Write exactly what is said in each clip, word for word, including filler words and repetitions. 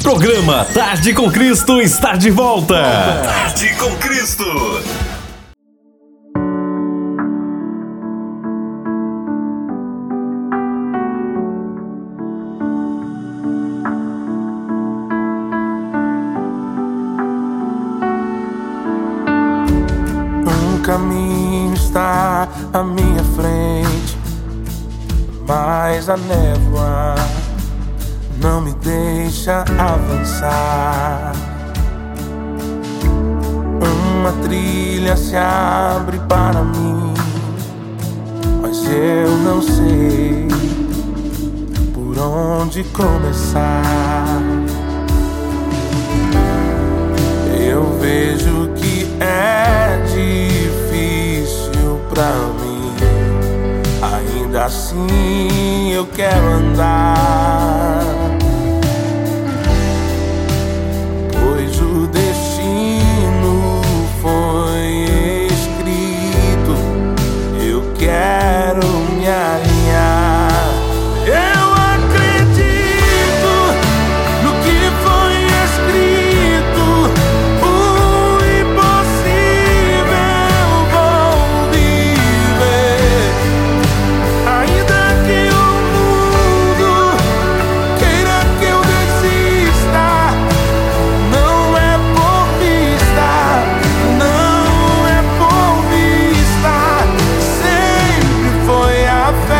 Programa Tarde com Cristo está de volta. Tarde com Cristo. Um caminho está à minha frente, mas a névoa não me deixa avançar. Uma trilha se abre para mim, mas eu não sei por onde começar. Eu vejo que é difícil pra mim, ainda assim eu quero andar, pois o destino foi escrito. Eu quero me alinhar. Eu acredito no que foi escrito. O impossível vou viver, ainda que o mundo queira que eu desista. Não é por vista, não é por vista, sempre foi a fé.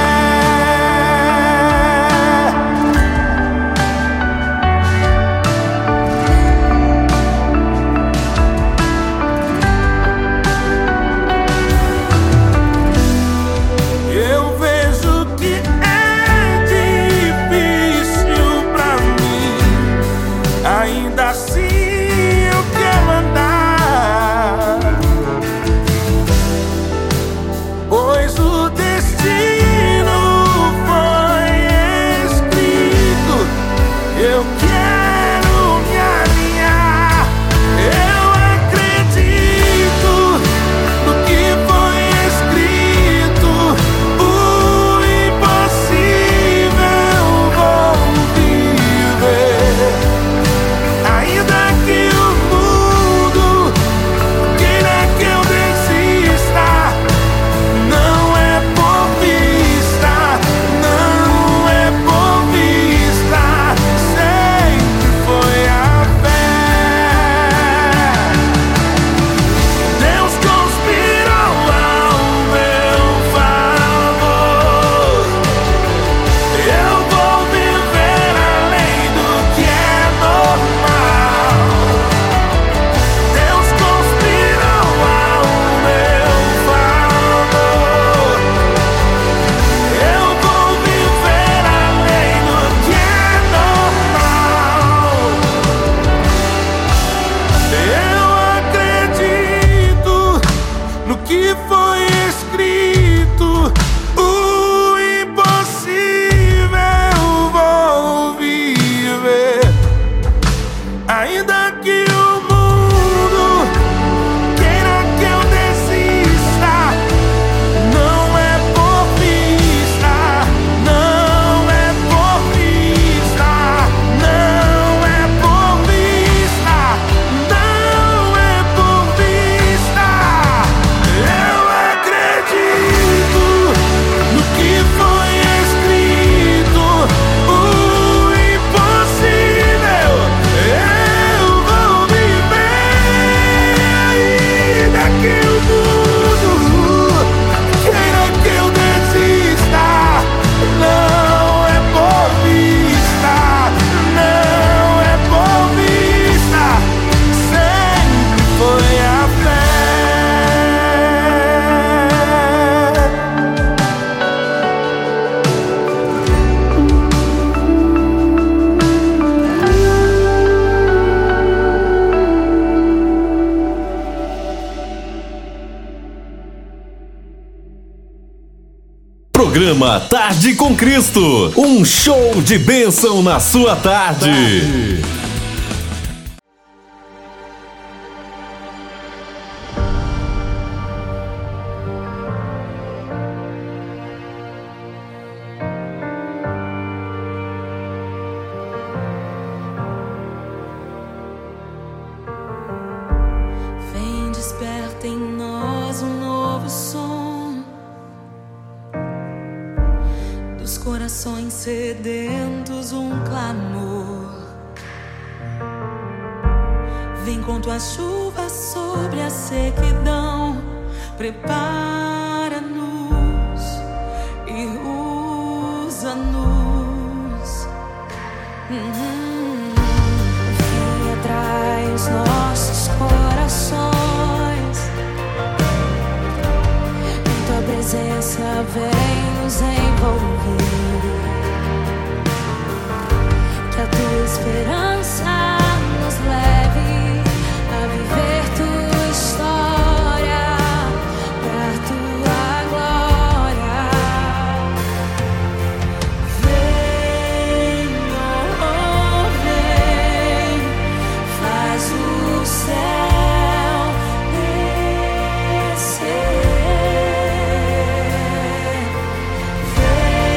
Eu vejo que é difícil pra mim, ainda assim eu quero andar, pois o destino foi escrito. Eu quero me alinhar. Eu acredito no que foi escrito. O impossível vou viver, ainda que o mundo queira que eu desista. Não é por vista, não é por vista, sempre foi a fé. Deus conspirou ao meu favor. Eu vou viver além do que é normal. Deus conspirou ao meu favor. Eu vou viver além do que é normal. Eu acredito no que foi escrito. O impossível vou viver, ainda que o mundo queira que eu desista. Não é por vista, não é por vista, não é por vista, não é por vista. Eu acredito no que foi escrito. O impossível eu vou viver, ainda que o mundo queira que eu desista. Não é por vista, não é por vista, sempre foi a fé. Programa Tarde com Cristo. Um show de bênção na sua tarde. corações sedentos, um clamor. Vem com tua chuva sobre a sequidão, prepara-nos e usa-nos. Uhum. Vem atrás nossos corações, em tua presença vem nos envolver, que a tua esperança nos leve a viver tua história, pra tua glória. Vem, oh, vem, faz o céu descer. Vem,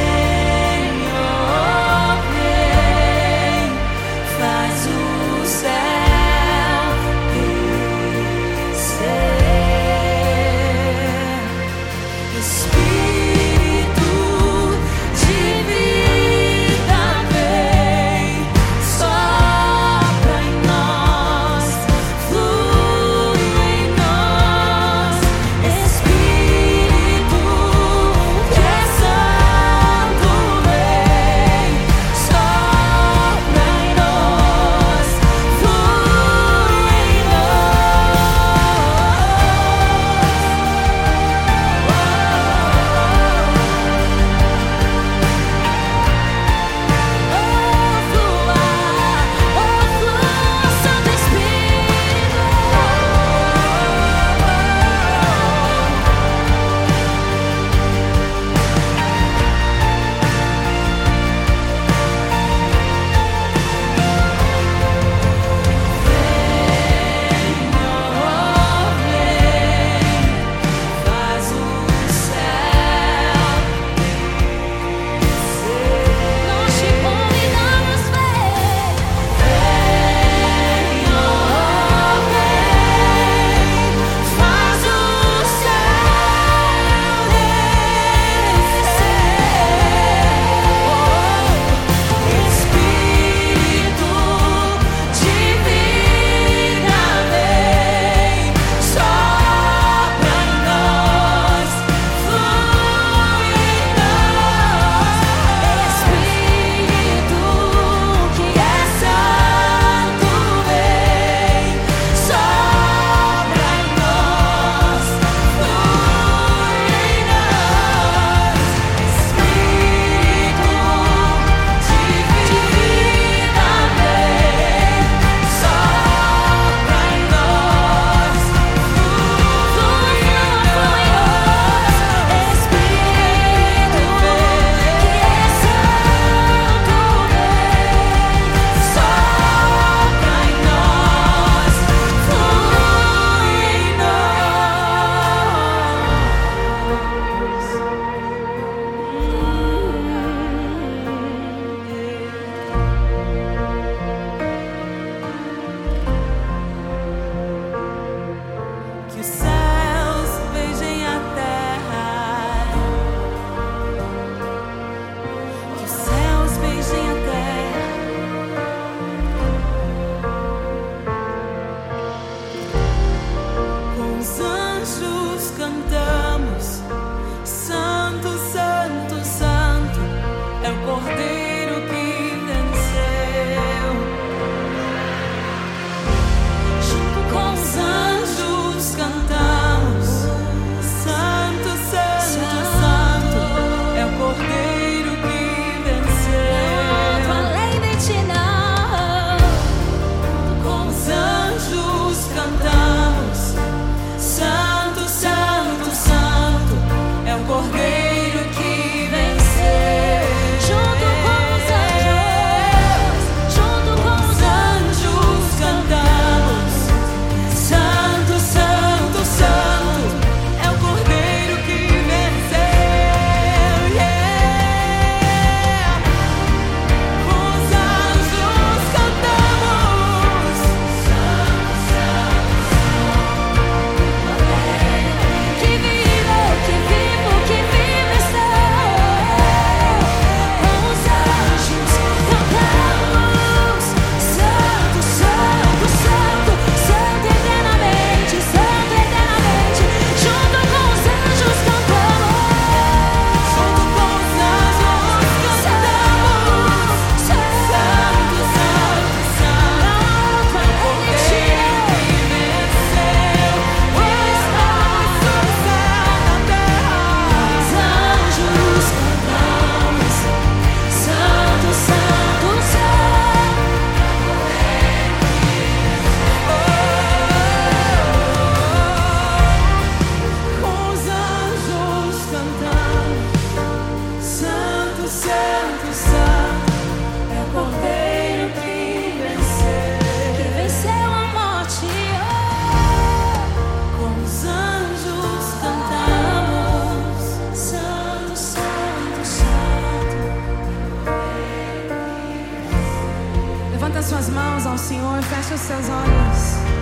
Levanta suas mãos ao Senhor, fecha os seus olhos.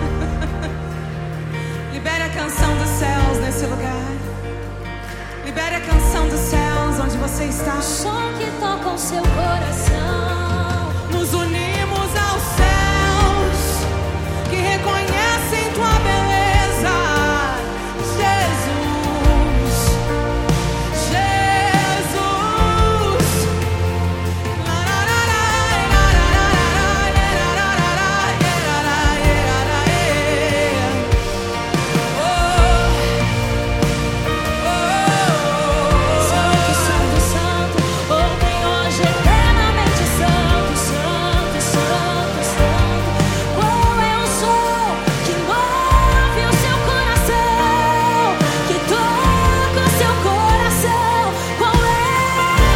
Libere a canção dos céus nesse lugar. Libere a canção dos céus onde você está. O som que toca o seu coração. Nos unimos aos céus que reconhecem tua beleza, Jesus, Jesus. Santo, Santo, Santo, ontem, hoje, eternamente Santo, Santo, Santo, Santo. Qual é o som que move o seu coração, que toca o seu coração? Qual é o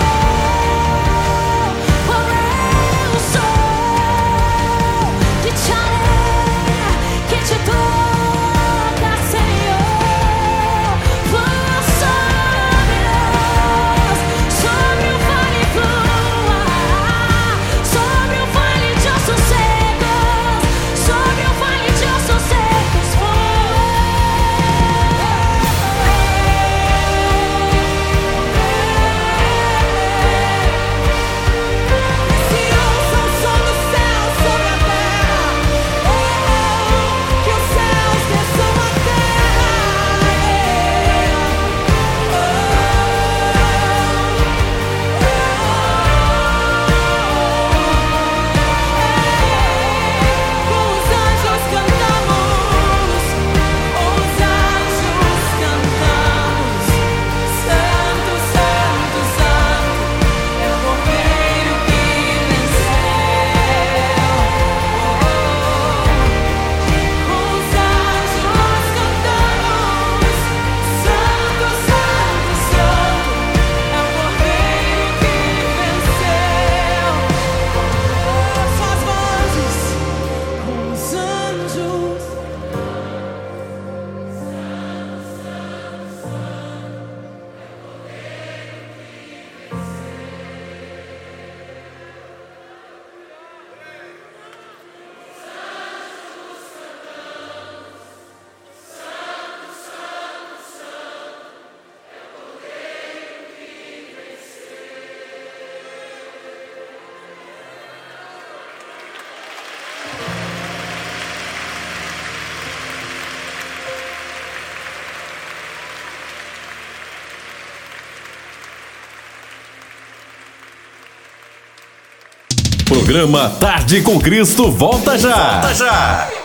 som? Qual é o som que te alegra, que te toca, Senhor? Fala sobre nós, sobre o vale fluar, sobre o vale de ossos secos, sobre o vale de ossos secos. Se ouça o som do céu sobre a terra, que os céus desçam a terra. Com os anjos cantamos, os anjos cantamos. Santo, Santo, Santo é o Cordeiro que venceu. Com os anjos cantamos, Santo, Santo, Santo é o Cordeiro que venceu. Suas vozes com os anjos. Programa Tarde com Cristo volta já. Volta já.